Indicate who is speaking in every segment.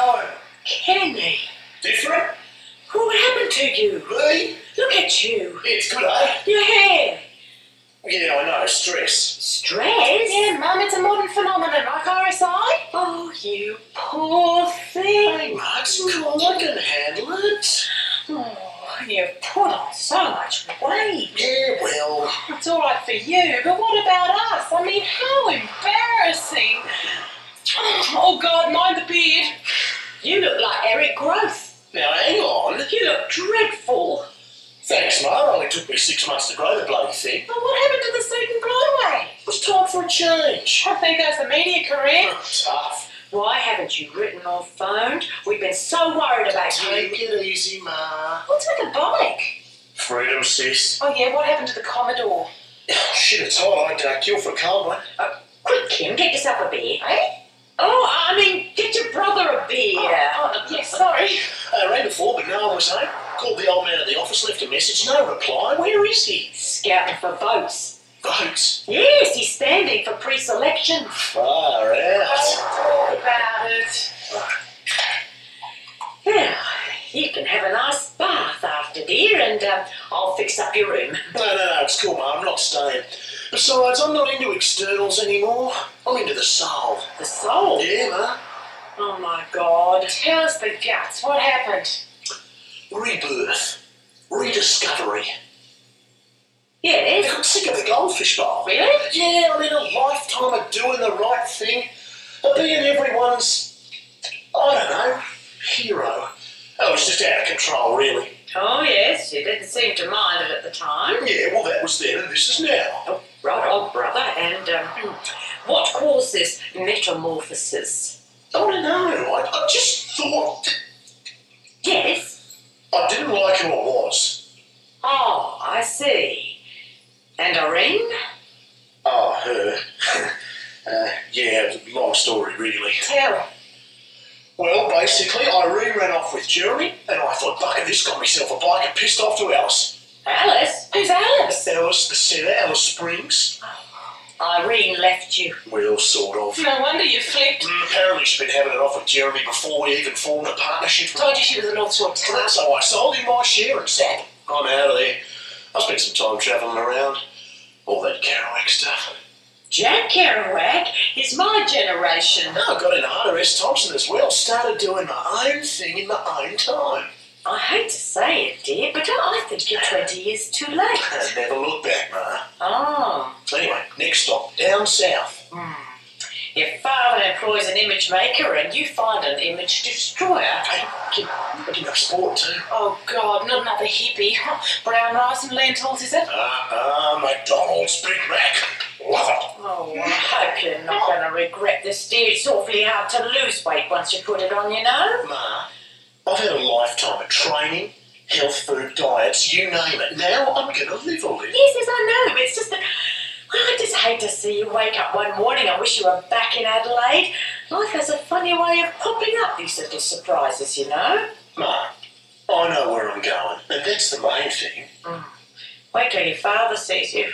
Speaker 1: going?
Speaker 2: Kenny,
Speaker 1: Different?
Speaker 2: what happened to you?
Speaker 1: Me?
Speaker 2: Look at you.
Speaker 1: It's good, eh?
Speaker 2: Your hair.
Speaker 1: Yeah, I know, stress.
Speaker 2: Stress?
Speaker 3: Yeah, Mum, it's a modern phenomenon, like RSI.
Speaker 2: Oh, you poor thing.
Speaker 1: Hey, Max, come on, I can handle it.
Speaker 2: Oh, you've put on so much weight.
Speaker 1: Yeah, well,
Speaker 3: It's all right for you, but what about us? I mean, how embarrassing. Oh, God, mind the beard.
Speaker 2: You look like Eric Growth.
Speaker 1: now hang on.
Speaker 2: You look dreadful.
Speaker 1: Thanks, Ma. It only took me 6 months to grow the bloody thing.
Speaker 3: But what happened to the Stephen Gloway?
Speaker 1: It was time for a change.
Speaker 3: I think that's the media career.
Speaker 1: Tough.
Speaker 2: Why haven't you written or phoned? We've been so worried about you.
Speaker 1: Take it easy, Ma.
Speaker 3: What's with the bike?
Speaker 1: Freedom, sis.
Speaker 3: Oh, yeah, what happened to the Commodore?
Speaker 1: Shit, it's hot. I'd kill for a cold one.
Speaker 2: Quick, Kim, get yourself a beer.
Speaker 3: Eh?
Speaker 2: Oh, I mean, get your brother a beer.
Speaker 3: Yeah, sorry.
Speaker 1: I rang before, but no one was home. Called the old man at the office, left a message. No reply. Where is he?
Speaker 2: Scouting for votes.
Speaker 1: Votes.
Speaker 2: Yes, he's standing for pre-selection.
Speaker 1: Far out.
Speaker 3: Talk about it.
Speaker 2: Yeah, you can have a nice bath after, dear, and I'll fix up your room.
Speaker 1: No, it's cool, Ma. I'm not staying. Besides, I'm not into externals anymore. I'm into the soul.
Speaker 2: The soul?
Speaker 1: Yeah, Ma.
Speaker 2: Oh, my God.
Speaker 3: Tell us the guts. What happened?
Speaker 1: Rebirth. Rediscovery.
Speaker 2: Yes?
Speaker 1: I got sick of the goldfish bowl.
Speaker 2: Really?
Speaker 1: Yeah, I mean, a lifetime of doing the right thing. Of being everyone's, I don't know, hero. I was just out of control, really.
Speaker 2: Oh, yes, you didn't seem to mind it at the time.
Speaker 1: Yeah, well, that was then and this is now.
Speaker 2: Oh, right, old brother. And what caused this metamorphosis?
Speaker 1: I don't know. I just thought
Speaker 2: Yes?
Speaker 1: I didn't like who I was.
Speaker 2: Oh, I see. And Irene?
Speaker 1: Oh, her. Yeah, long story, really.
Speaker 3: Tell.
Speaker 1: Well, basically, Irene ran off with Jeremy, and I thought, bugger this, got myself a bike and pissed off to Alice.
Speaker 2: Alice? Who's Alice?
Speaker 1: Alice, the centre, Alice Springs.
Speaker 2: Irene left you.
Speaker 1: Well, sort of.
Speaker 3: No wonder you flipped.
Speaker 1: Apparently she'd been having it off with Jeremy before we even formed a partnership.
Speaker 3: Told you she was an North Shore talent.
Speaker 1: So I sold him my share and zap, I'm out of there. I spent some time travelling around. All that Kerouac stuff.
Speaker 2: Jack Kerouac is my generation.
Speaker 1: No, I got into Hunter S. Thompson as well. Started doing my own thing in my own time.
Speaker 2: I hate to say it, dear, but I think you're 20 years too late.
Speaker 1: I never looked back, Ma.
Speaker 2: Oh.
Speaker 1: Anyway, next stop, down south.
Speaker 2: Your father employs an image maker and you find an image destroyer.
Speaker 1: Hey, I did enough sport too.
Speaker 3: Oh, God, not another hippie. Brown rice and lentils, is it?
Speaker 1: McDonald's Big Mac. Love it.
Speaker 2: Oh, I hope you're not going to regret this, dear. It's awfully hard to lose weight once you put it on, you know.
Speaker 1: Ma, I've had a lifetime of training, health food diets, you name it. Now I'm going to live a little.
Speaker 2: Yes, I know. It's just that I just hate to see you wake up one morning and wish you were back in Adelaide. Life has a funny way of popping up these little surprises, you know.
Speaker 1: Ma, I know where I'm going, and that's the main thing.
Speaker 2: Wait till your father sees you.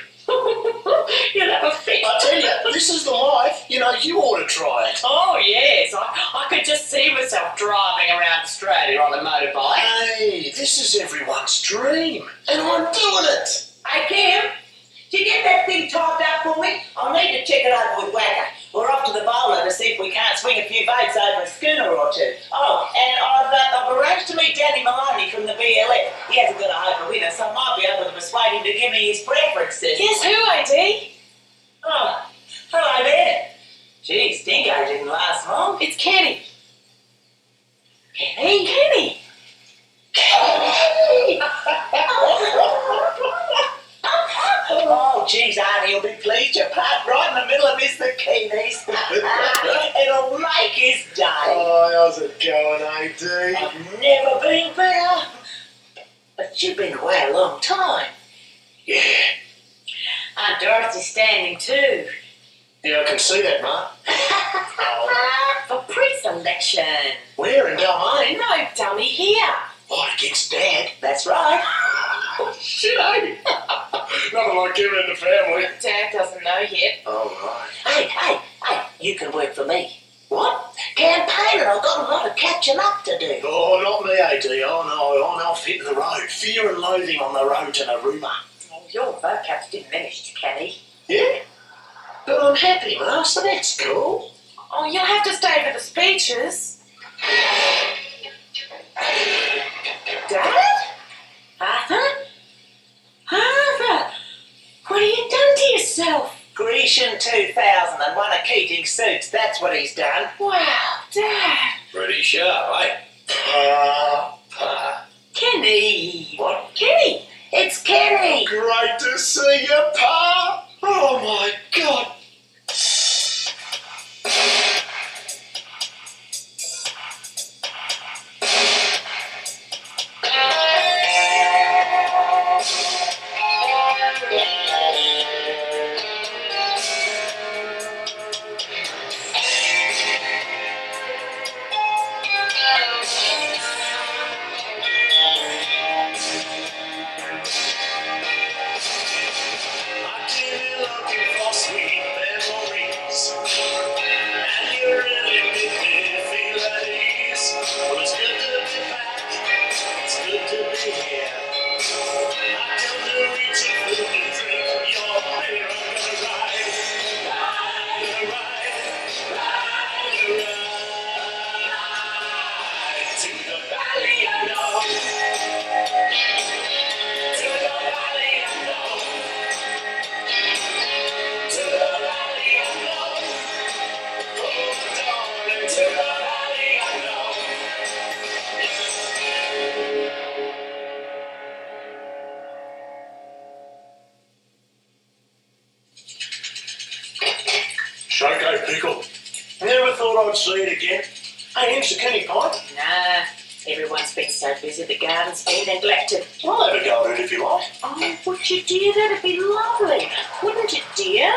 Speaker 2: You'll have a fit.
Speaker 1: I tell you, this is the life. You know, you ought to try it.
Speaker 2: Oh, yes. I could just see myself driving around Australia on a motorbike.
Speaker 1: Hey, this is everyone's dream, and I'm doing it.
Speaker 4: Hey, Kim, did you get that thing typed up for me? I'll need to check it over with Wacker. We're off to the bowler to see if we can't swing a few votes over a schooner or two. Oh, and I've arranged to meet Danny Maloney from the BLF. He hasn't got a hope of winner, so I might be able to persuade him to give me his preferences.
Speaker 3: Guess who, AD?
Speaker 4: Oh, hello there. Geez, Dingo didn't last long.
Speaker 3: It's Kenny.
Speaker 4: Kenny?
Speaker 3: Kenny!
Speaker 4: Oh, geez, Arnie will be pleased. You're parked right in the middle of Mr. Keeney's. It'll make his day.
Speaker 1: Oh, how's it going, AD?
Speaker 4: I've never been better. But you've been away a long time.
Speaker 1: Yeah.
Speaker 2: Aunt Dorothy's standing too.
Speaker 1: Yeah, I can see that, Ma.
Speaker 2: For pre-selection.
Speaker 1: Where in Balmain?
Speaker 3: No, dummy, here.
Speaker 1: Fight against Dad.
Speaker 4: That's right.
Speaker 1: Shit, eh? Nothing like giving in the family.
Speaker 3: Dad doesn't know yet.
Speaker 1: Oh, right.
Speaker 4: Hey, you can work for me.
Speaker 1: What?
Speaker 4: campaigning. I've got a lot of catching up to do.
Speaker 1: Oh, not me, AD. Oh, no, I'm off hitting the road. Fear and loathing on the road to Narooma.
Speaker 2: Well, your vocab's diminished, Kenny.
Speaker 1: Yeah? But I'm happy, Ma, so that's cool.
Speaker 3: Oh, you'll have to stay for the speeches. Dad?
Speaker 2: Arthur? Arthur! What have you done to yourself?
Speaker 4: Grecian 2000 and one of Keating's suits. That's what he's done.
Speaker 3: Wow, Dad.
Speaker 5: Pretty sharp, eh?
Speaker 2: Kenny!
Speaker 1: What?
Speaker 2: Kenny!
Speaker 4: It's Kenny.
Speaker 1: Great to see you, Pa. Oh, my God. Shoko pickle. Never thought I'd see it again. Hey, here's the Kenny pie.
Speaker 2: Nah, everyone's been so busy the garden's been neglected.
Speaker 1: I'll have a go at it if you like.
Speaker 2: Oh, would you, dear? That'd be lovely. Wouldn't it, dear?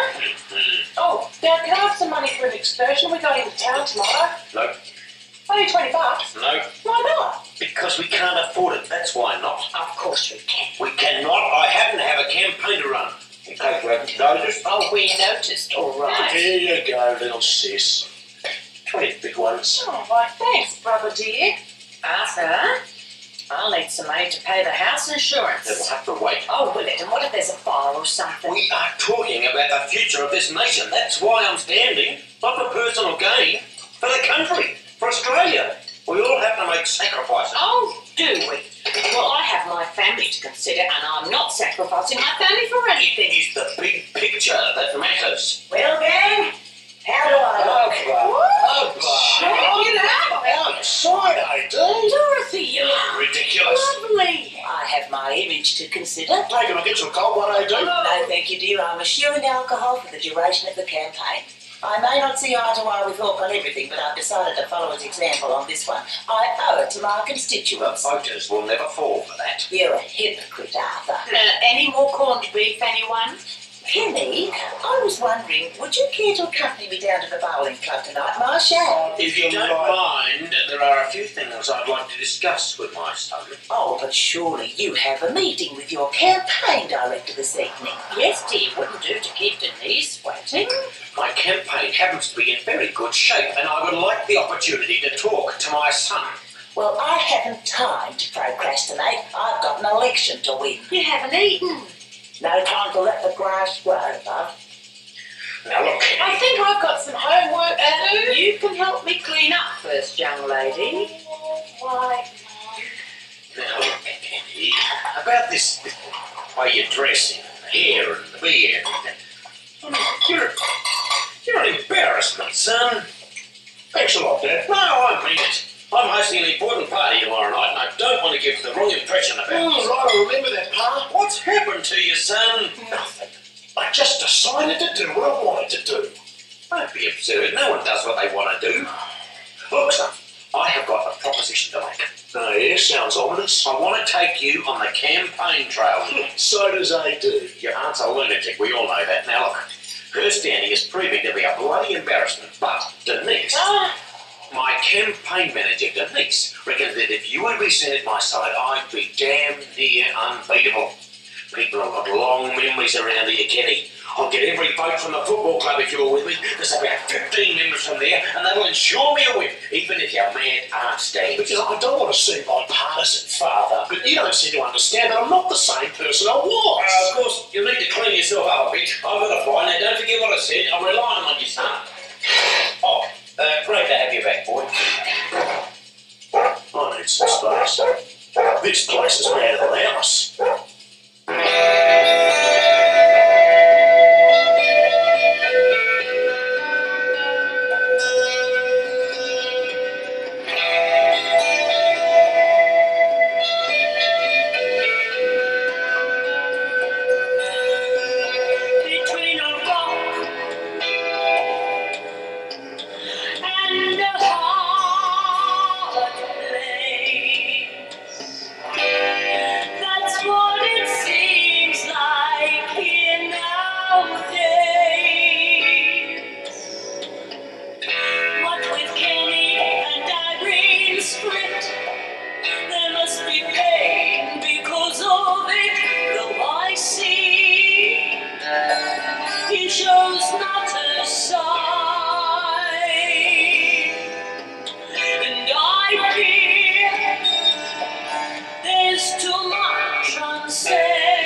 Speaker 3: Oh, Dad, can I have some money for an excursion? We're going into town tomorrow.
Speaker 5: No,
Speaker 3: Only $20.
Speaker 5: no,
Speaker 3: Why not?
Speaker 5: because we can't afford it. That's why not.
Speaker 2: Of course we can.
Speaker 5: We cannot. I happen to have a campaign to run. In case you haven't noticed.
Speaker 2: Oh, we noticed, all right.
Speaker 1: Here you go, little sis. 20 big ones.
Speaker 3: Oh, why, thanks, brother dear.
Speaker 2: Arthur, I'll need some money to pay the house insurance.
Speaker 5: Then we'll have to wait.
Speaker 2: Oh, will it? And what if there's a fire or something?
Speaker 5: We are talking about the future of this nation. That's why I'm standing. Not for personal gain. For the country. For Australia. We all have to make sacrifices.
Speaker 2: Oh, do we? Well, I have my family to consider, and I'm not sacrificing my family for anything.
Speaker 5: It's the big picture that matters.
Speaker 4: Well, gang, how do I look?
Speaker 2: Check it out.
Speaker 1: Outside, AD.
Speaker 2: Dorothy, you look
Speaker 5: Ridiculous.
Speaker 2: lovely.
Speaker 4: I have my image to consider.
Speaker 1: Taking a get some cold one, AD.
Speaker 4: No, thank you, dear. I'm eschewing alcohol for the duration of the campaign. I may not see eye to eye with Hawke on everything, but I've decided to follow his example on this one. I owe it to my constituents.
Speaker 5: Voters will never fall for that.
Speaker 4: You're a hypocrite, Arthur.
Speaker 2: Any more corned beef, anyone?
Speaker 4: Kenny, I was wondering, would you care to accompany me down to the bowling club tonight, Marshall?
Speaker 5: If you don't mind, there are a few things I'd like to discuss with my son.
Speaker 4: Oh, but surely you have a meeting with your campaign director this evening.
Speaker 2: Yes, dear, wouldn't do to keep Denise waiting.
Speaker 5: My campaign happens to be in very good shape, and I would like the opportunity to talk to my son.
Speaker 4: Well, I haven't time to procrastinate. I've got an election to win.
Speaker 2: You haven't eaten.
Speaker 4: No time to let the grass grow, love.
Speaker 5: Now look,
Speaker 3: I think I've got some homework to do.
Speaker 2: You can help me clean up first, young lady.
Speaker 3: Why?
Speaker 5: now look, about this way you're dressing, the hair and the beard. I mean, you're an embarrassment, son.
Speaker 1: Thanks a lot, Dad.
Speaker 5: No, I mean it. I'm hosting an important party tomorrow night, and I don't want to give the wrong impression about it.
Speaker 1: Right, I remember that, Pa.
Speaker 5: What's happened to you, son?
Speaker 1: Nothing. I just decided to do what I wanted to do.
Speaker 5: Don't be absurd. No one does what they want to do. Look, son, I have got a proposition to make.
Speaker 1: Oh, yeah, sounds ominous.
Speaker 5: I want to take you on the campaign trail.
Speaker 1: So does AD.
Speaker 5: Your aunt's a lunatic, we all know that. Now look, her standing is proving to be a bloody embarrassment, but Denise, my campaign manager Denise, reckons that if you would be seen at my side, I'd be damn near unbeatable. People have got long memories around here, Kenny. I'll get every vote from the football club if you're with me. There's about 15 members from there, and they'll ensure me a win, even if your man aren't staying.
Speaker 1: But I don't want to seem like partisan, Father, but you don't seem to understand that I'm not the same person I was.
Speaker 5: Of course, you'll need to clean yourself up a bit. I've got a fly. Now, don't forget what I said. I'm relying on you, son. Oh, great to have you back, boy.
Speaker 1: I need some space. This place is better than the house.
Speaker 2: Between a rock and a hard place. That's what it seems like here nowadays. What with Kenny and Irene's split, there must be pain because of it, though I see he shows not a sign, and I fear there's too much unsaid.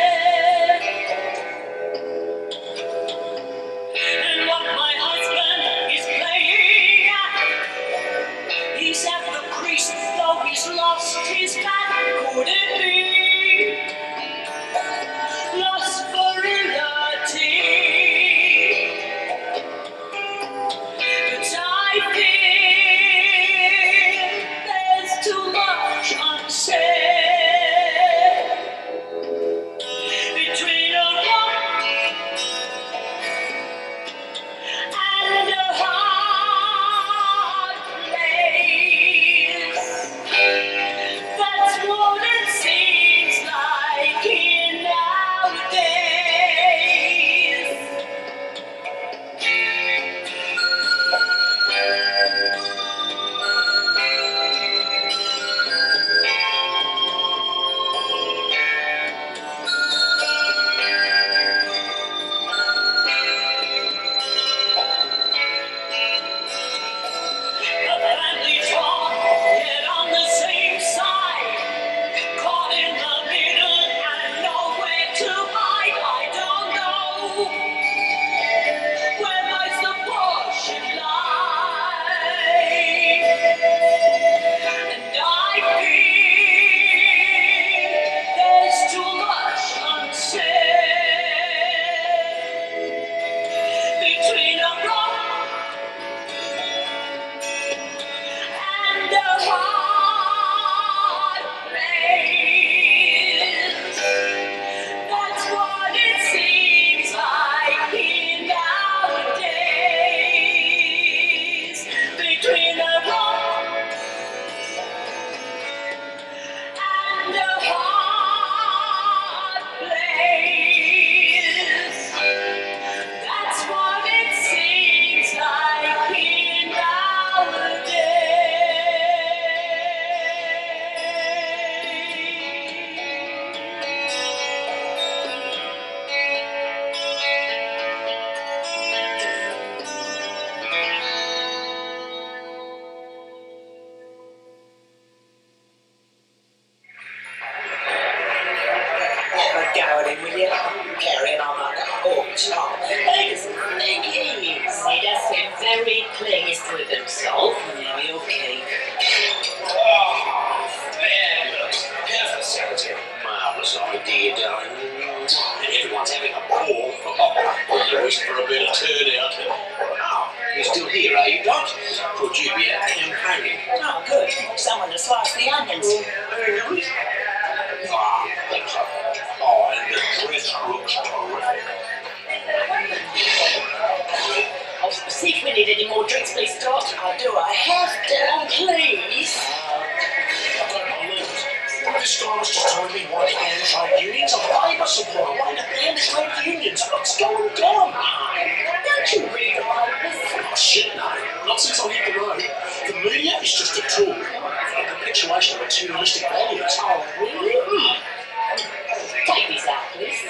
Speaker 2: And what my husband is playing at, he's at the crease, though he's lost his bat. Could it be lost for reality? But I fear there's too much unsaid. Between a rock and a hard place. That's what it seems like here nowadays. A family torn, yet on the same side. Caught in the middle and nowhere to hide. I don't know where my support should lie. And I fear there's too much unsaid. Between a rock and a hard place. That's what it seems like here nowadays. Between a rock and a hard place. That's what it seems like here
Speaker 4: Have a go at him, will you? Carrying on like that. Oh, Tom. He's clingy.
Speaker 2: He does seem very pleased with himself.
Speaker 4: Yeah, okay.
Speaker 5: Oh, fabulous. How's the cemetery? Marvellous idea, darling. Everyone's having a ball. I wish for a better turnout. Oh, you're still here, are you, Doc? Thought you'd be out campaigning.
Speaker 4: Oh, good. Someone to slice the onions.
Speaker 5: Really? Ah, thanks. Oh, and the dress looks terrific.
Speaker 2: Oh, see if we need any more drinks, please, Doc.
Speaker 4: Oh, do I have to?
Speaker 2: Oh, please.
Speaker 1: I don't believe it. This guy was just telling me why to ban trade unions. I'm labour supply. Why to ban trade unions? What's going on?
Speaker 2: Don't you read all this?
Speaker 1: Oh, shit, no. Not since I hit the road. The media is just a tool for the perpetuation of materialistic values.
Speaker 2: Oh, really? Take these out, please.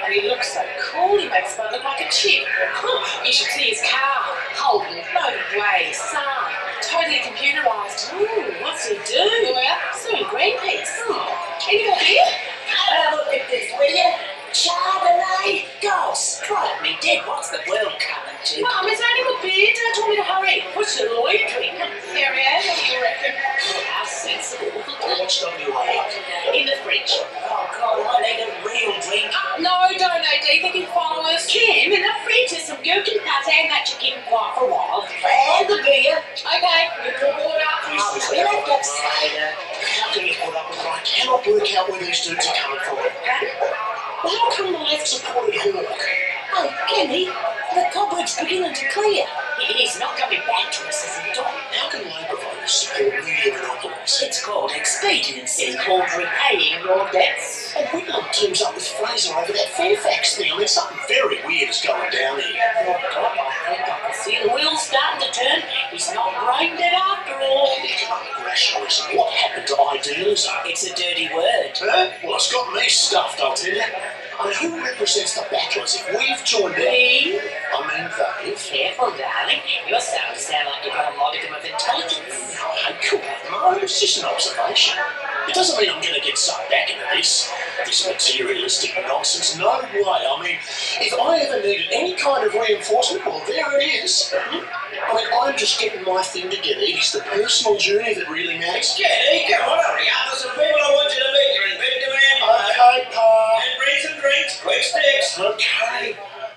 Speaker 3: but he looks so cool. He makes Spud look like a chip. You should see his car. Holden, no way, son. Totally computerised.
Speaker 4: What's he do?
Speaker 3: Lawyer, suing Greenpeace. Any more beer?
Speaker 4: Have a look at this, will you? Chardonnay? God, strike me dead. What's the world coming to?
Speaker 3: Mum, is there any more beer? Dad told me to hurry.
Speaker 4: What's the Lloyd drink?
Speaker 3: There he is, what do you reckon?
Speaker 4: How sensible.
Speaker 5: What's WA?
Speaker 3: In the fridge.
Speaker 4: Oh, God, I need a real drink.
Speaker 3: No, don't, AD. They can follow us. Kim, in the fridge there's some gherkin pate and that you're keeping quiet for a while.
Speaker 4: And the beer.
Speaker 3: Okay, you can water.
Speaker 4: Oh, we'll have that cider.
Speaker 5: How can you put up with it? I cannot work out where these dudes are coming from. Well, how come the left supported Hawke?
Speaker 4: Oh, Kenny, the cobweb's beginning to clear.
Speaker 3: He's not coming back to us, is he, Don?
Speaker 5: How can Labor voters support media monopolies?
Speaker 4: It's called expediency.
Speaker 3: It's called repaying your debts.
Speaker 5: And Whitlam teams up with Fraser over that Fairfax thing. I mean, something very weird is going down here.
Speaker 3: Oh, God, I think I can see the wheels starting to turn. He's not brain dead after all.
Speaker 5: Economic rationalism. What happened to idealism?
Speaker 4: It's a dirty word.
Speaker 5: Huh? Well, it's got me stuffed, I'll tell you. I mean, who represents the battlers if we've joined them?
Speaker 3: Me?
Speaker 5: I mean, they've.
Speaker 3: Careful, darling. You're starting to sound like you've got a modicum of intelligence.
Speaker 5: No, hey, come on, Mo. It's just an observation. It doesn't mean I'm going to get sucked back into this materialistic nonsense. No way. I mean, if I ever needed any kind of reinforcement, well, there it is. I mean, I'm just getting my thing together. It is the personal journey that really matters. Kenny, come on, hurry up. There's some people I want you to meet. You're in bed demand. Okay, Pa. And bring some drinks. Quick sticks. Okay.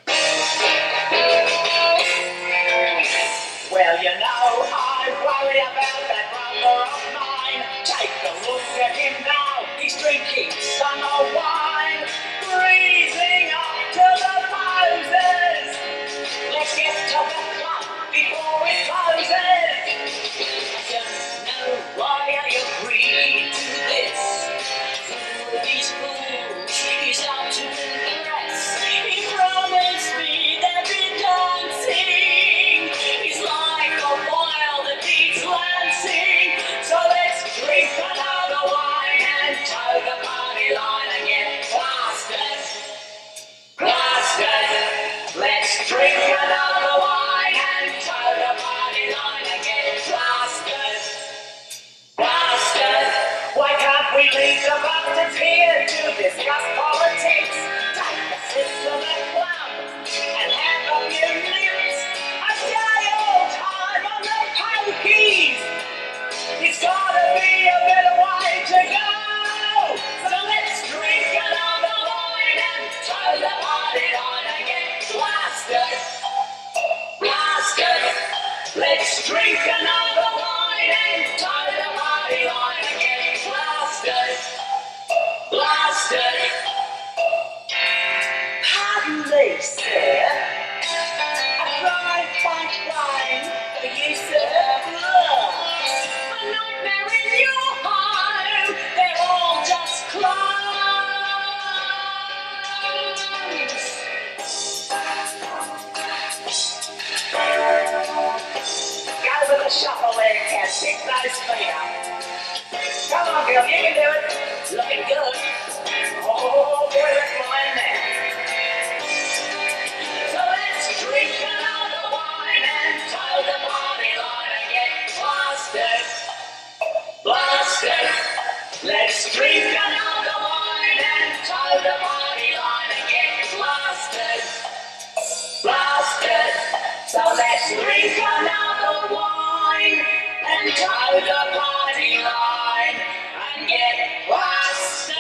Speaker 4: Well, you know, I worry about that brother of mine. Take a look at him now. He's drinking summer wine. Freezing up to the poses. Let's get to the club before it closes. I don't know why I agreed to this. Fool of these fools, he's out to impress. He promised me there'd be dancing. He's like a wild that needs lancing. So let's drink another wine and toe the party line and get plastered. Plastered. Let's drink another wine and toe the party line and get plastered. Plastered. Why can't we leave the bastards here to discuss politics? Take a sip to the club and have a few nips. A jolly old time on the pokies. It's gotta be a bit of wine to go. So let's drink another wine and toe the party line and get blasted. Blasted. Let's drink another wine and toe the party line and get blasted. Blasted. Pardon me, sir. A dry white wine for you, sir.
Speaker 3: A nightmare in your home. They're all just clones.
Speaker 4: Go with the shuffle there, Cat. Pick those feet up. Come on, girl, you can do it. Looking good. Oh, boy, that's mine now. So let's drink another wine and toe the party line and get blasted. Blasted. Let's drink another wine and toe the party line and get blasted. Blasted. So let's drink another wine and toe the party line and get blasted.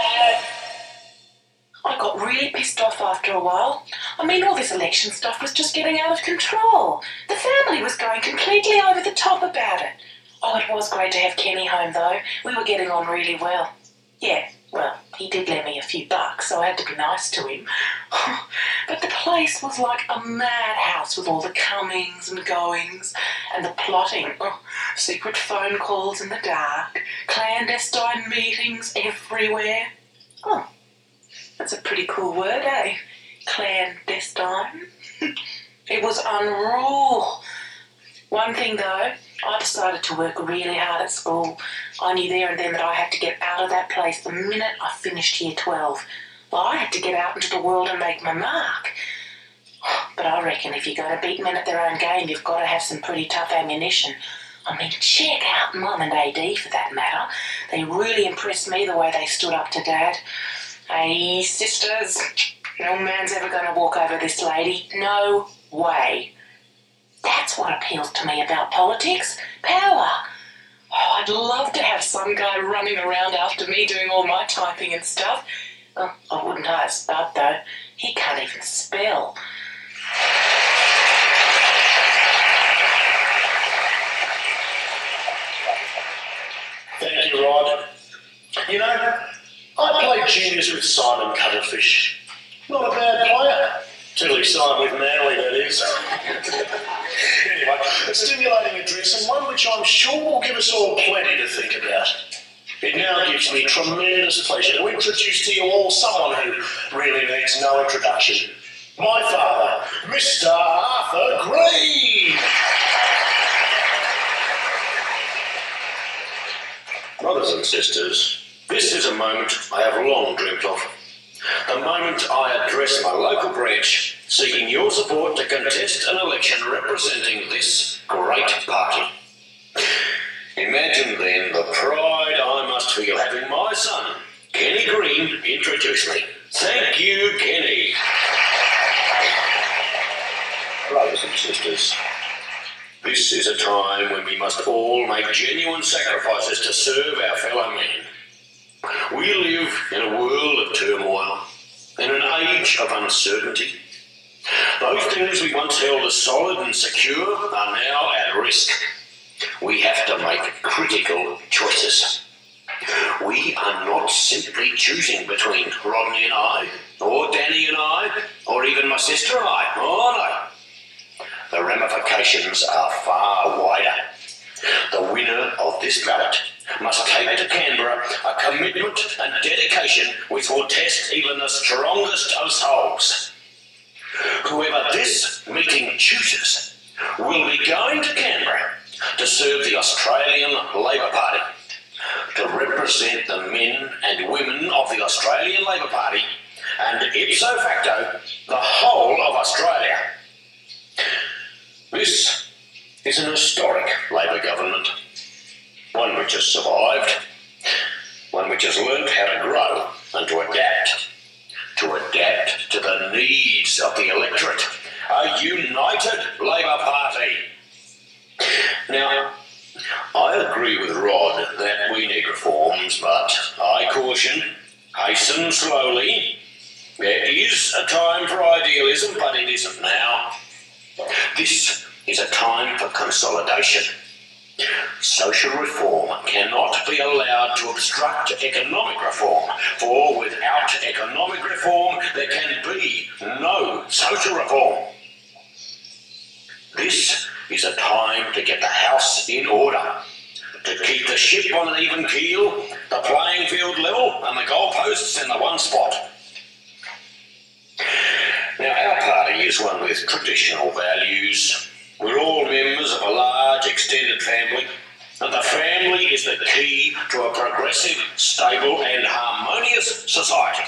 Speaker 3: I got really pissed off after a while. I mean, all this election stuff was just getting out of control. The family was going completely over the top about it. Oh, it was great to have Kenny home, though. We were getting on really well. Yeah, well, he did lend me a few bucks, so I had to be nice to him. But the place was like a madhouse with all the comings and goings and the plotting. Oh, secret phone calls in the dark, clandestine meetings everywhere. Oh, that's a pretty cool word, eh? Clandestine. It was unreal. One thing though, I decided to work really hard at school. I knew there and then that I had to get out of that place the minute I finished year 12. Well, I had to get out into the world and make my mark. But I reckon if you're going to beat men at their own game, you've got to have some pretty tough ammunition. I mean, check out Mum and AD for that matter. They really impressed me the way they stood up to Dad. Hey, sisters, no man's ever going to walk over this lady. No way. That's what appeals to me about politics. Power. Oh, I'd love to have some guy running around after me doing all my typing and stuff. Oh, I wouldn't hire Spud, though. He can't even spell.
Speaker 1: Thank you, Rod. You know, I played juniors with Simon Cuttlefish. Not a bad player. Till he signed with Manly, that is. Anyway, a stimulating address, and one which I'm sure will give us all plenty to think about. It now gives me tremendous pleasure to introduce to you all someone who really needs no introduction. My father, Mr. Arthur Green. Brothers and sisters, this is a moment I have long dreamt of. The moment I address my local branch, seeking your support to contest an election representing this great party. Imagine then the pride I must feel having my son, Kenny Green, introduce me. Thank you, Kenny. Brothers and sisters, this is a time when we must all make genuine sacrifices to serve our fellow men. We live in a world of turmoil, in an age of uncertainty. Those things we once held as solid and secure are now at risk. We have to make critical choices. We are not simply choosing between Rodney and I, or Danny and I, or even my sister and I. Oh no. The ramifications are far wider. The winner of this ballot must take to Canberra a commitment and dedication which will test even the strongest of souls. Whoever this meeting chooses will be going to Canberra to serve the Australian Labor Party, to represent the men and women of the Australian Labor Party, and ipso facto, the whole of Australia. This is an historic Labor government, one which has survived, one which has learnt how to grow and to adapt to the needs of the electorate, a united Labor Party. Now, I agree with Rod that we need reforms, but I caution, hasten slowly. There is a time for idealism, but it isn't now. This is a time for consolidation. Social reform cannot be allowed to obstruct economic reform, for without economic reform there can be no social reform. This is a time to get the house in order, to keep the ship on an even keel, the playing field level and the goalposts in the one spot. Now, our party is one with traditional values. We're all members of a large extended family, and the family is the key to a progressive, stable and harmonious society.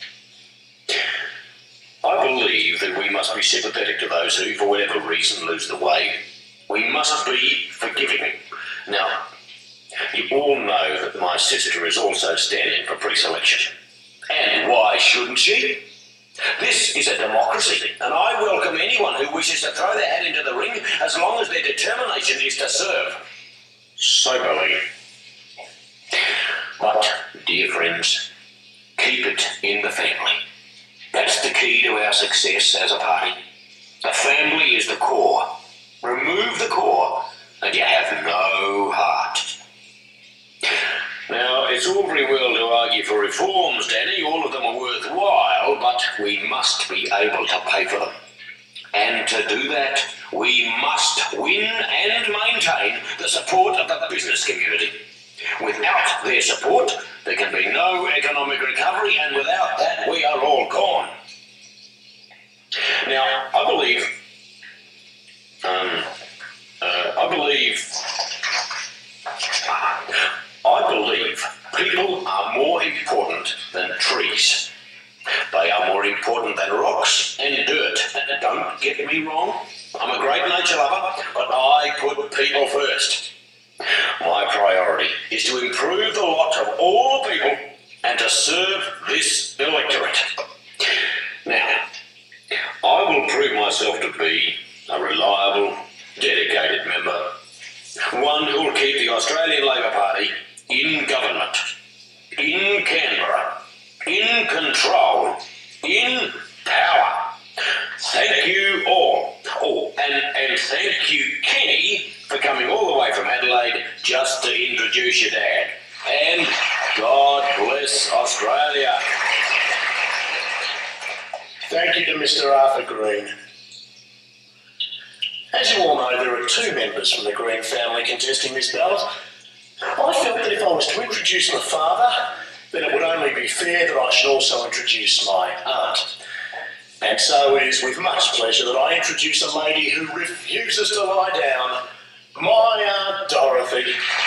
Speaker 1: I believe that we must be sympathetic to those who, for whatever reason, lose the way. We must be forgiving. Now, you all know that my sister is also standing for pre-selection. And why shouldn't she? This is a democracy, and I welcome anyone who wishes to throw their hat into the ring as long as their determination is to serve. Soberly. But, dear friends, keep it in the family. That's the key to our success as a party. The family is the core. Remove the core, and you have no heart. Now, it's all very well to argue for reforms, Danny. All of them are worthwhile, but we must be able to pay for them. And to do that, we must win and maintain the support of the business community. Without their support, there can be no economic recovery, and without that, we are all gone. Now, I believe people are more important than trees. get me wrong. I'm a great nature lover, but I put people first. My priority is to improve the lot of all people and to serve this electorate. Now, I will prove myself to be a reliable, dedicated member, one who will keep the Australian Labor Party in government, in Canberra, in control, in power. Thank you all. Oh, and thank you, Kenny, for coming all the way from Adelaide just to introduce your dad. And God bless Australia.
Speaker 6: Thank you to Mr. Arthur Green. As you all know, there are two members from the Green family contesting this ballot. I felt that if I was to introduce my father, then it would only be fair that I should also introduce my aunt. And so it is with much pleasure that I introduce a lady who refuses to lie down, my Aunt Dorothy.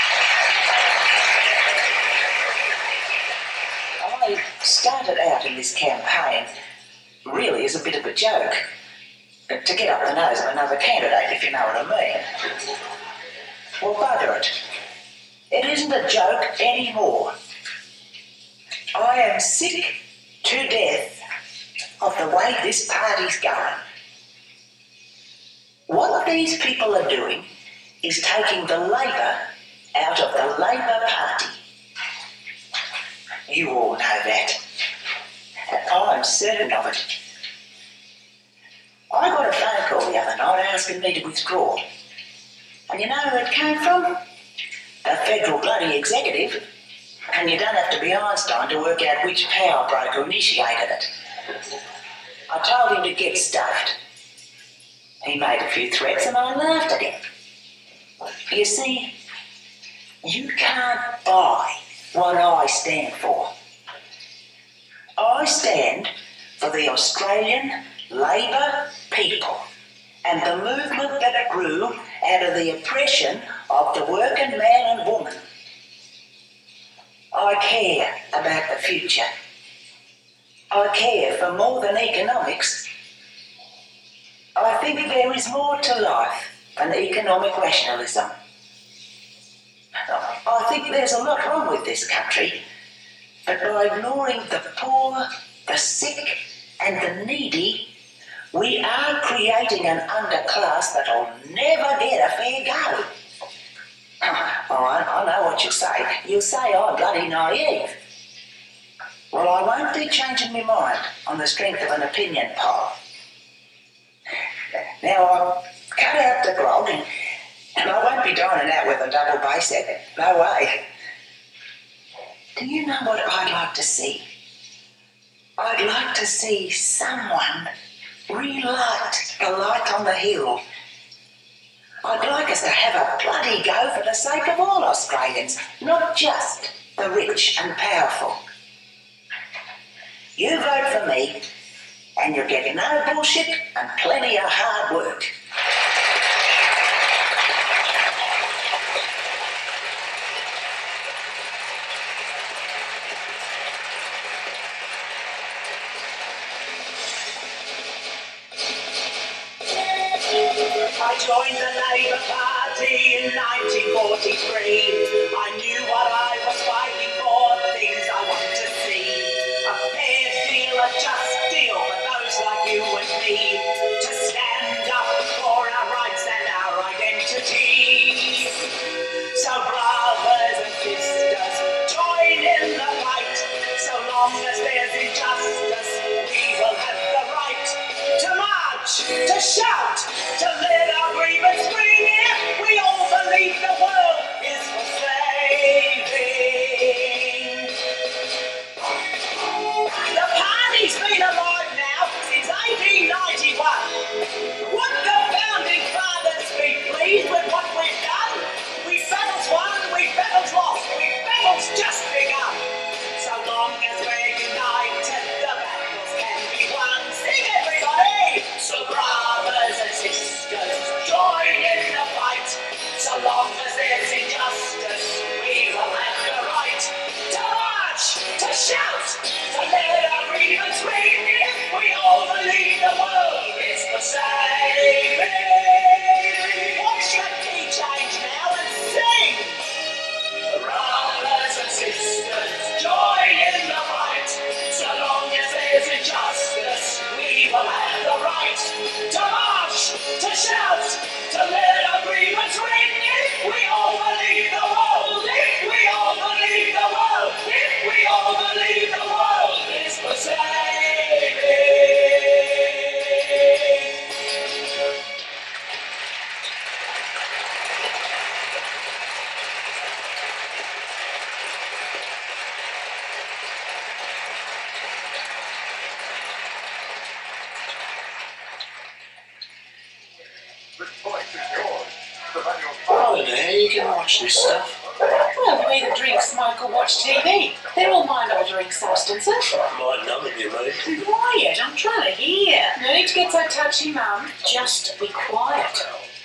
Speaker 4: I started out in this campaign really as a bit of a joke, to get up the nose of another candidate, if you know what I mean. Well, bugger it. It isn't a joke anymore. I am sick to death of the way this party's going. What these people are doing is taking the Labor out of the Labor Party. You all know that. And I'm certain of it. I got a phone call the other night asking me to withdraw. And you know who it came from? The federal bloody executive. And you don't have to be Einstein to work out which power broker initiated it. I told him to get stuffed. He made a few threats and I laughed at him. You see, you can't buy what I stand for. I stand for the Australian Labor people and the movement that grew out of the oppression of the working man and woman. I care about the future. I care for more than economics. I think there is more to life than economic rationalism. I think there's a lot wrong with this country, but by ignoring the poor, the sick and the needy, we are creating an underclass that'll never get a fair go. Oh, I know what you'll say. You'll say I'm bloody naive. Well, I won't be changing my mind on the strength of an opinion poll. Now, I'll cut out the grog and I won't be dining out with a double bass at it. No way. Do you know what I'd like to see? I'd like to see someone relight the light on the hill. I'd like us to have a bloody go for the sake of all Australians, not just the rich and powerful. You vote for me, and you'll get no bullshit and plenty of hard work. I joined the Labor Party in 1943. I knew what I was fighting for, things I want to see. A fair deal, a just deal for those like you and me, to stand up for our rights and our identity. So brothers and sisters, join in the fight. So long as there's injustice, we will have the right to march, to shout, to let our grievance ring. If we all believe the world is for saving. The party's been alive now since 1891. Would the founding fathers be pleased with what we've done? We battles won, we battles lost, we battles just begun. So long as we're united, the battles can be won. Sing everybody! So brothers and sisters, join in the fight. So long as there's injustice, we will have the right to march, to shout, to let our grievance ring. If we all believe the world is the same.
Speaker 6: can watch this stuff?
Speaker 3: Well, you either drink, smoke, or watch TV. They're all mind-altering substances.
Speaker 6: Mind numbing, you mean?
Speaker 4: Quiet, I'm trying to hear.
Speaker 3: No need to get so touchy, Mum.
Speaker 4: Just be quiet.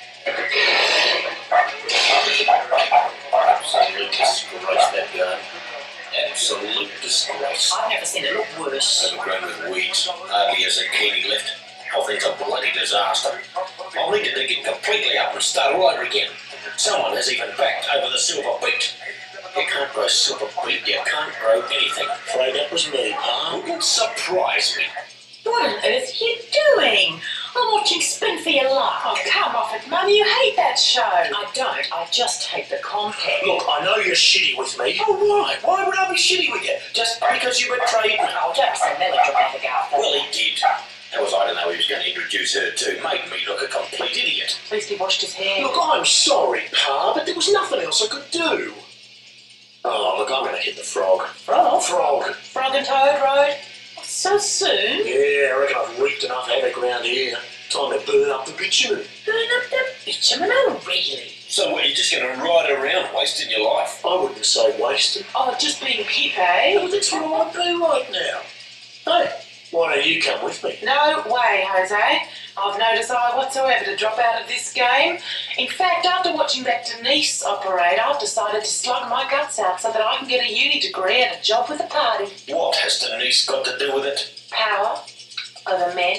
Speaker 5: Absolute disgrace, that gun. Absolute disgrace.
Speaker 4: I've never seen it look worse.
Speaker 5: Overgrown with weeds. Hardly a zucchini left. I think it's a bloody disaster. I'll need to dig it completely up and start all over again. Someone has even backed over the silver beet. You can't grow silver beet, you can't grow anything.
Speaker 6: Afraid that was me, Pa.
Speaker 5: Wouldn't surprise me.
Speaker 4: What on earth are you doing? I'm watching Spin for Your Life.
Speaker 3: Oh, come off it, Mum. You hate that show.
Speaker 4: I don't. I just hate the content.
Speaker 6: Look, I know you're shitty with me. Oh, why? Why would I be shitty with you? Just because you betrayed me?
Speaker 4: Oh, don't be so melodramatic, Arthur.
Speaker 5: Well, he did. How was I to know he was going to introduce her too? Made me look a complete idiot.
Speaker 3: At least he washed his hair.
Speaker 6: Look, I'm sorry, Pa, but there was nothing else I could do. Oh, look, I'm going to hit the frog. Frog.
Speaker 3: Frog and Toad Road.
Speaker 4: So soon?
Speaker 6: Yeah, I reckon I've reaped enough havoc around here. Time to burn up the bitumen.
Speaker 4: Burn up the bitumen? Oh, really?
Speaker 5: So what, you're just going to ride around wasting your life?
Speaker 6: I wouldn't say wasted.
Speaker 3: Oh, just being hip, eh?
Speaker 6: Well, that's what I want to do right now. Hey, why don't you come with me?
Speaker 3: No way, Jose. I've no desire whatsoever to drop out of this game. In fact, after watching that Denise operate, I've decided to slug my guts out so that I can get a uni degree and a job with the party.
Speaker 5: What has Denise got to do with it?
Speaker 3: Power over men.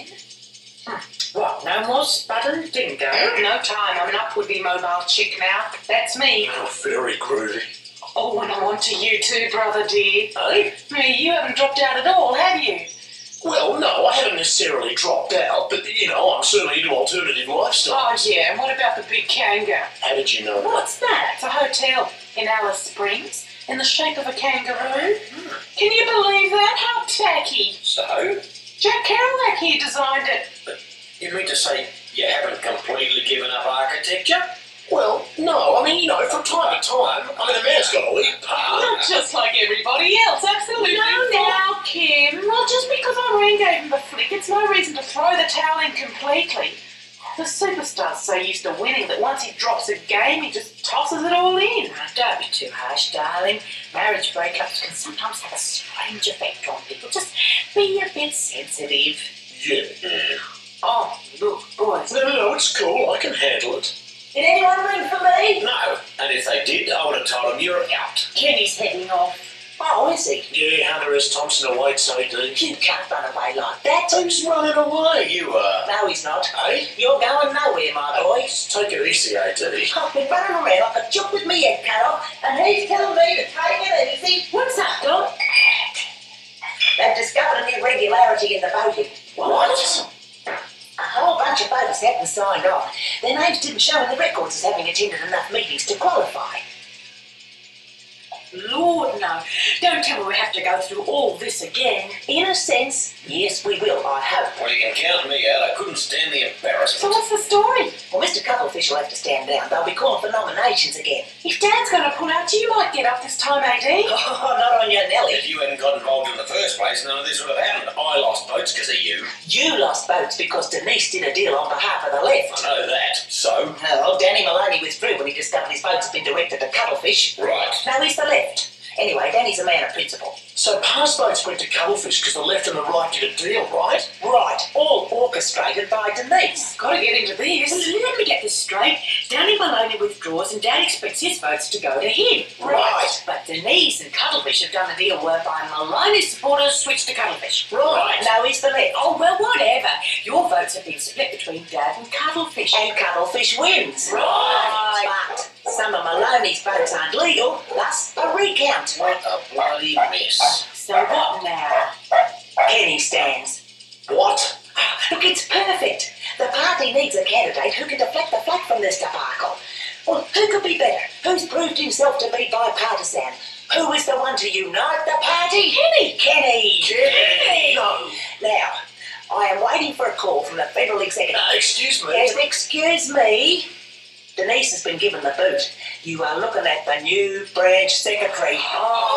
Speaker 4: What, no more Spud Dingo?
Speaker 3: No time. I'm an upwardly mobile chick now. That's me.
Speaker 6: Oh, very groovy.
Speaker 3: Oh, and I'm on to you too, brother dear.
Speaker 6: Hey?
Speaker 3: Me, you haven't dropped out at all, have you?
Speaker 6: Well, no, I haven't necessarily dropped out, but, you know, I'm certainly into alternative lifestyles.
Speaker 3: Oh, yeah, and what about the Big Kanga?
Speaker 6: How did you know that?
Speaker 4: What's that?
Speaker 3: It's a hotel in Alice Springs in the shape of a kangaroo. Can you believe that? How tacky.
Speaker 5: So?
Speaker 3: Jack Kerouac here designed it.
Speaker 5: You mean to say you haven't completely given up architecture?
Speaker 6: Well, no, I mean, you know, from time to time, I mean, a man's got to eat, Pa.
Speaker 3: Not just like everybody else, absolutely.
Speaker 4: No,
Speaker 3: now, Kim. Well, just because Irene gave him the flick, it's no reason to throw the towel in completely. The superstar's so used to winning that once he drops a game, he just tosses it all in.
Speaker 4: Now, don't be too harsh, darling. Marriage breakups can sometimes have a strange effect on people. Just be a bit sensitive.
Speaker 6: Yeah.
Speaker 3: Oh, look, boys.
Speaker 6: No, it's cool. I can handle it.
Speaker 4: Did anyone ring for me?
Speaker 5: No. And if they did, I would have told them you're out.
Speaker 4: Kenny's heading off. Oh, is he?
Speaker 6: Yeah, Hunter S. Thompson awaits AD.
Speaker 4: You can't run away like that.
Speaker 6: Who's running away?
Speaker 5: You are.
Speaker 4: No, he's not.
Speaker 6: Hey?
Speaker 4: You're going nowhere, my boy.
Speaker 6: Take it easy, AD.
Speaker 4: I've been running around like a jock with me head cut off, and he's telling me to take it easy. What's up, Doc? They've discovered an irregularity in the voting.
Speaker 6: What?
Speaker 4: A whole bunch of voters haven't signed on. Their names didn't show in the records as having attended enough meetings to qualify.
Speaker 7: Lord, no. Don't tell me we have to go through all this again.
Speaker 4: In a sense, yes, we will, I hope.
Speaker 5: Well, you can count me out. I couldn't stand the embarrassment.
Speaker 3: So what's the story?
Speaker 4: Well, Mr. Cuttlefish will have to stand down. They'll be calling for nominations again.
Speaker 3: If Dad's going to pull out, you might get up this time, AD.
Speaker 4: Oh, not on your Nelly.
Speaker 5: If you hadn't got involved in the first place, none of this would have happened. I lost votes because of you.
Speaker 4: You lost votes because Denise did a deal on behalf of the left.
Speaker 5: I know that. So?
Speaker 4: Oh, Danny Maloney withdrew when he discovered his votes had been directed to Cuttlefish.
Speaker 5: Right.
Speaker 4: Now he's the left. Anyway, Danny's a man of principle.
Speaker 6: So Pa's votes went to Cuttlefish because the left and the right did a deal, right?
Speaker 4: Right, all orchestrated by Denise.
Speaker 3: Got to get into this.
Speaker 7: Let me get this straight. Danny Maloney withdraws and Dad expects his votes to go to him.
Speaker 4: Right.
Speaker 7: But Denise and Cuttlefish have done a deal whereby Maloney's supporters switch to Cuttlefish.
Speaker 4: Right. Now he's the left.
Speaker 7: Oh, well, whatever. Your votes have been split between Dad and Cuttlefish.
Speaker 4: And Cuttlefish wins.
Speaker 7: Right.
Speaker 4: But some of Maloney's votes aren't legal, thus a recount.
Speaker 5: What a bloody mess.
Speaker 7: So what now?
Speaker 4: Kenny stands.
Speaker 6: What?
Speaker 4: Look, it's perfect. The party needs a candidate who can deflect the flak from this debacle. Well, who could be better? Who's proved himself to be bipartisan? Who is the one to unite the party? Kenny!
Speaker 6: No.
Speaker 4: Now, I am waiting for a call from the federal executive.
Speaker 6: Excuse me.
Speaker 4: Yes, excuse me. Denise has been given the boot. You are looking at the new branch secretary.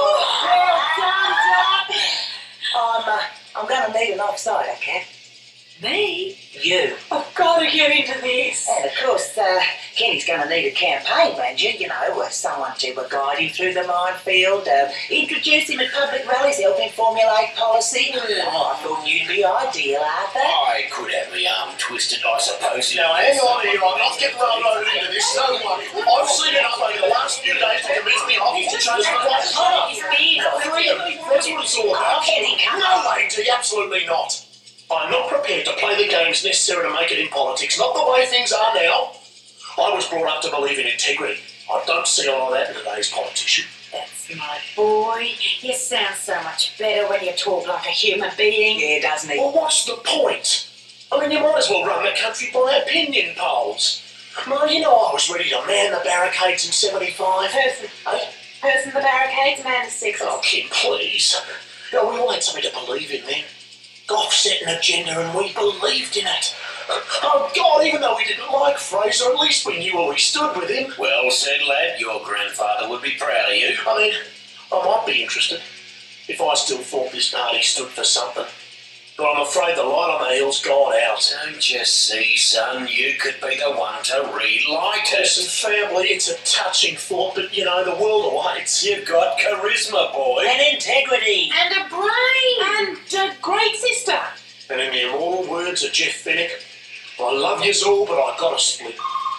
Speaker 4: I'm going to need an offside, okay?
Speaker 7: Me?
Speaker 4: You.
Speaker 3: I've got to get into this.
Speaker 4: And of course, Kenny's going to need a campaign manager, someone to guide him through the minefield, introduce him at public rallies, help him formulate policy. I thought you'd be ideal, Arthur.
Speaker 5: I could have my arm twisted, I suppose.
Speaker 6: Now, hang on here, I'm not getting railroaded into this, don't worry. I've seen enough over the last few days to convince me I need to change my life. Freedom, that's what it's all about.
Speaker 4: Kenny, come
Speaker 6: No, lady, absolutely not. I'm not prepared to play the games necessary to make it in politics, not the way things are now. I was brought up to believe in integrity. I don't see a lot of that in today's politician.
Speaker 7: That's my boy. You sound so much better when you talk like a human being.
Speaker 4: Yeah, doesn't he?
Speaker 6: Well, what's the point? I mean, you might as well run the country by opinion polls. Well, I was ready to man the barricades in 75.
Speaker 3: Person the barricades, man the sixes.
Speaker 6: Oh, Kim, please. We all had something to believe in then. Gough set an agenda and we believed in it. Oh, God, even though we didn't like Fraser, at least we knew where we stood with him.
Speaker 5: Well said, lad. Your grandfather would be proud of you.
Speaker 6: I mean, I might be interested if I still thought this party stood for something. But I'm afraid the light on the hill's gone out.
Speaker 5: Don't you see, son? You could be the one to relight it.
Speaker 6: Listen, family, it's a touching thought, but, the world awaits.
Speaker 5: You've got charisma, boy.
Speaker 4: And integrity.
Speaker 7: And a brain.
Speaker 3: And a great sister.
Speaker 6: And in the immortal words of Jeff Finnick, I love yous all, but I gotta split.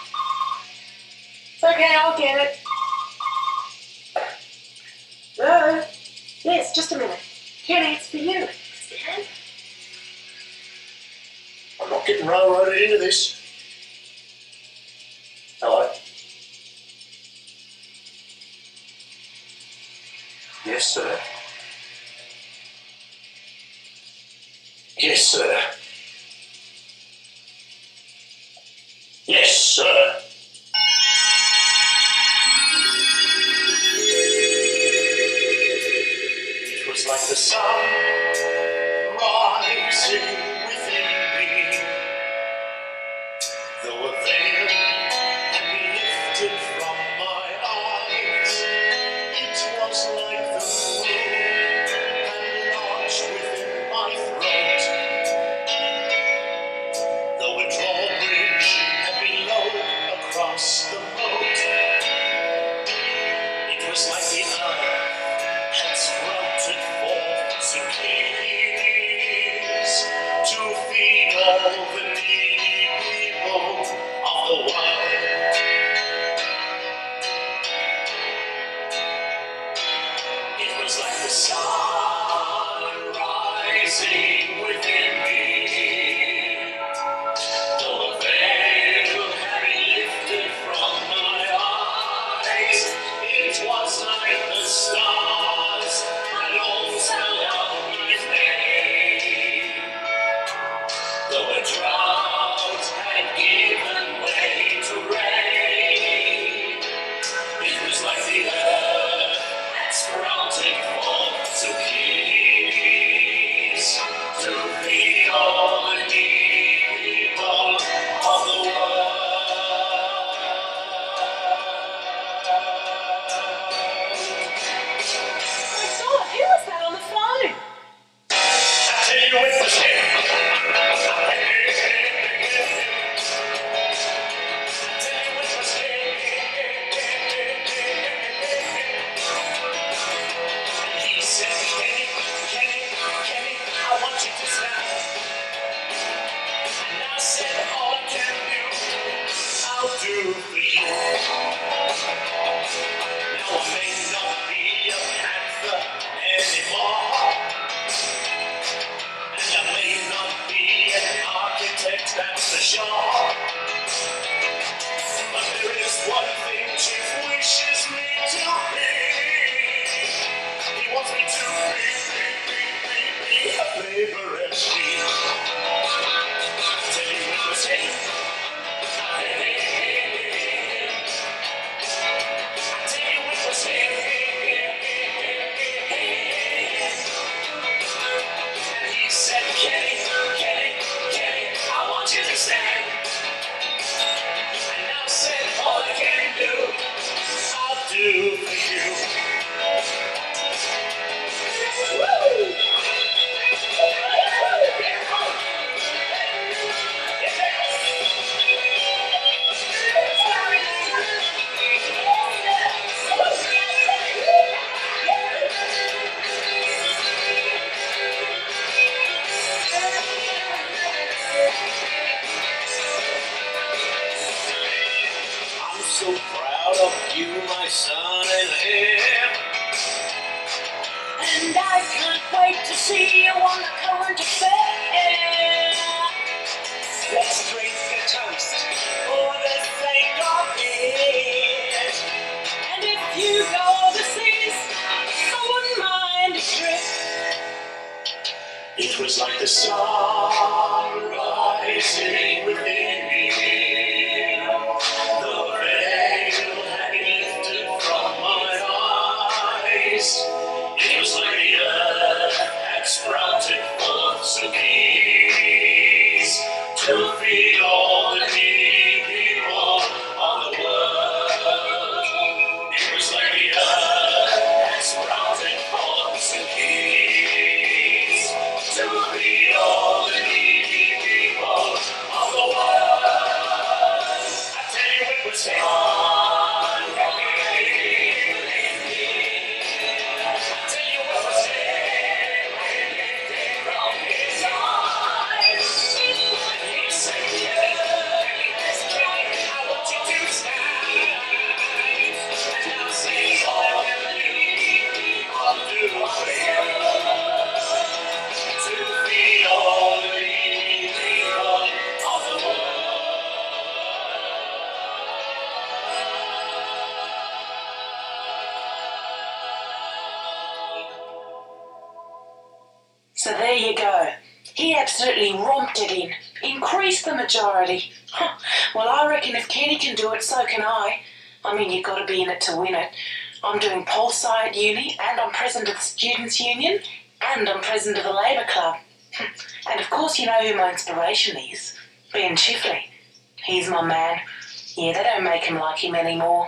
Speaker 3: It's okay, I'll get it. Hello? Yes, just a minute. Kenny, it's for you. Stan?
Speaker 6: I'm not getting railroaded into this. Hello? Yes, sir. Yes, sir. Yes, sir. It was like the sun rising within me, though a veil had been lifted from my eyes. It was like the moon had lodged within my throat, though a drawbridge had been lowered across the moat. It was like the earth had sprouted forth zucchinis to feed all the needy people of the world. It was like the sun rising within me, though a veil had been lifted from my eyes. It was like the stars had all spelled my name, though a drought had given way to rain. It was like the earth had sprouted forth zucchinis to feed all the needy people of the world.
Speaker 3: My God, who was that on the phone?
Speaker 6: I tell you, it was him. He said, Kenny, I want you to stand. And I said, all I can do, I'll do for you. Now I may not be a panther anymore, and I may not be an architect, that's for sure. But there is one thing Chief wishes me to be. He wants me to be a labor MC. Tell you it was him. I tell you it was him. And he said, Kenny, I want you to stand. And I said, all I can do, I'll do for you. Woo!
Speaker 5: here.
Speaker 2: And I can't wait to see you on the current affair.
Speaker 5: Let's drink a toast for the sake of it.
Speaker 2: And if you go overseas, I wouldn't mind a trip.
Speaker 6: It was like the sun rising within me. The veil had lifted from my eyes. It was like the earth had sprouted forth some peace to feed all the needy people of the world. It was like the earth had sprouted forth some peace to feed all the needy people of the world. I tell you, it was fun.
Speaker 3: So there you go. He absolutely romped it in. Increased the majority. Well, I reckon if Kenny can do it, so can I. I mean, you've got to be in it to win it. I'm doing pol sci at uni, and I'm president of the Students' Union, and I'm president of the Labour Club. And of course you know who my inspiration is. Ben Chifley. He's my man. Yeah, they don't make him like him anymore.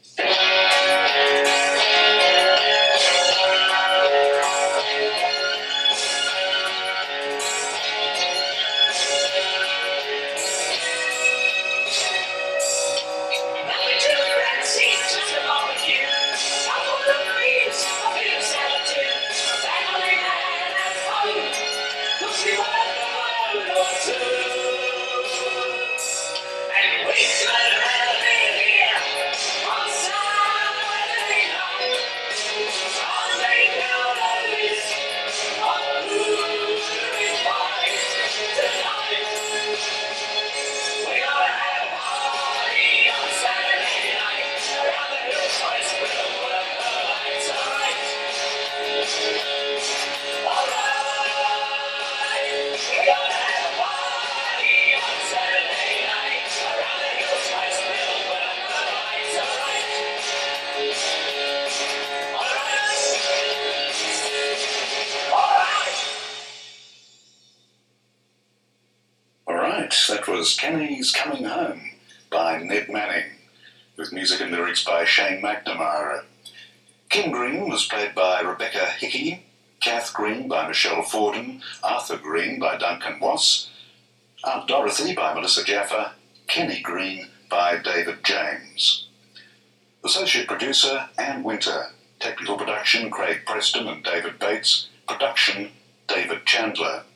Speaker 8: That was Kenny's Coming Home by Ned Manning, with music and lyrics by Shane McNamara. Kim Green was played by Rebecca Hickey, Kath Green by Michelle Forden, Arthur Green by Duncan Wass, Aunt Dorothy by Melissa Jaffa, Kenny Green by David James. Associate producer Ann Winter, technical production Craig Preston and David Bates, production David Chandler.